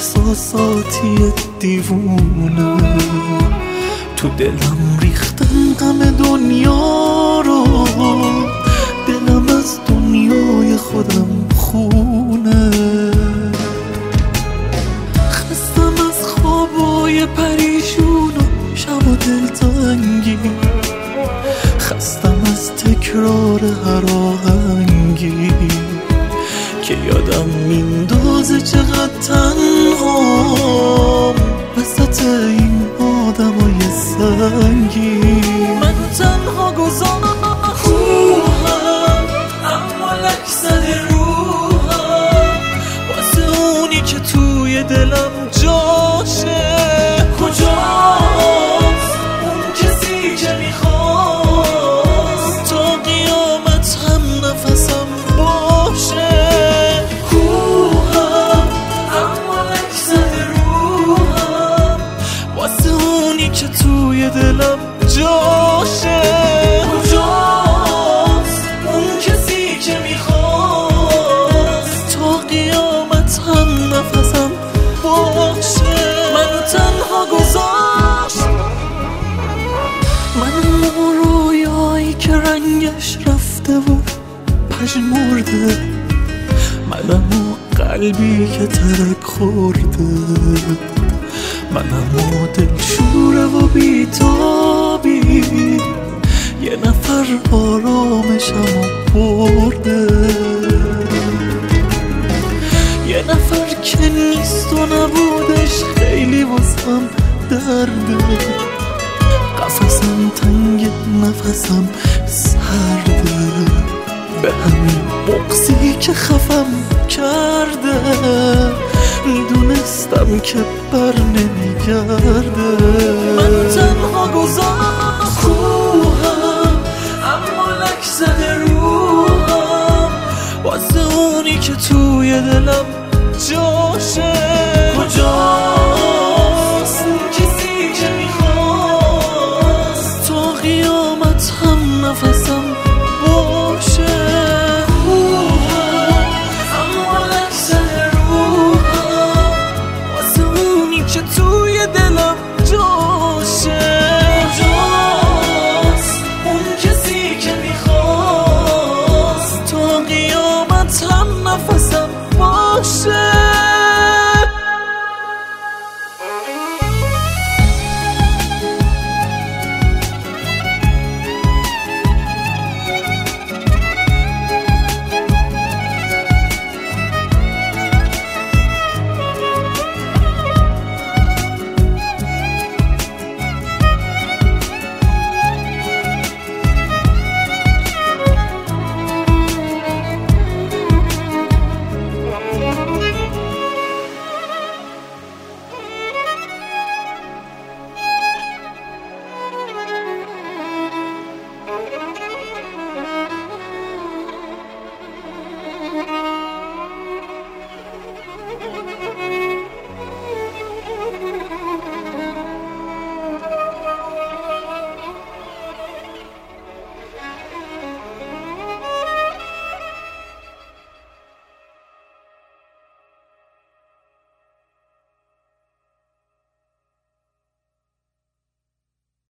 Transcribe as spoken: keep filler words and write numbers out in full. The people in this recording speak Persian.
احساساتی دیوونه، تو دلم ریختم غم دنیا رو، دلم از دنیای خودم خونه. خستم از خوابای پریشون و شب و دلتنگی، خستم از تکرار هر آهنگی که یادم میندازه چقدر تنهام وسط این آدمای سنگی. منو تنها گذاشت کوهم، اما لک زده روحم واسه اونی که توی دلم جاشه. کجاست اون کسی که میخواست تا قیامت هم نفسم باشه. کوهم اما لک زده روحم واسه اونی که توی دلم جاشه. کجاست اون کسی که میخواست تا قیامت هم نفسم باشه. منو تنها گذاشت، منو رویایی که رنگش رفته و پژمرده، منم قلبی که ترک خورده، منم دلشوره و بیتابی، یه نفر آرامشمو برده، یه نفر که نیست و نبودش خیلی واسم درده. قفسم تنگ نفسم سرده، به همین بغضی که خفم کرده، میدونستم که بر نمیگرده. من تنها گذاشت کوهم، اما لک زده روحم واسه اونی که توی دلم جاشه.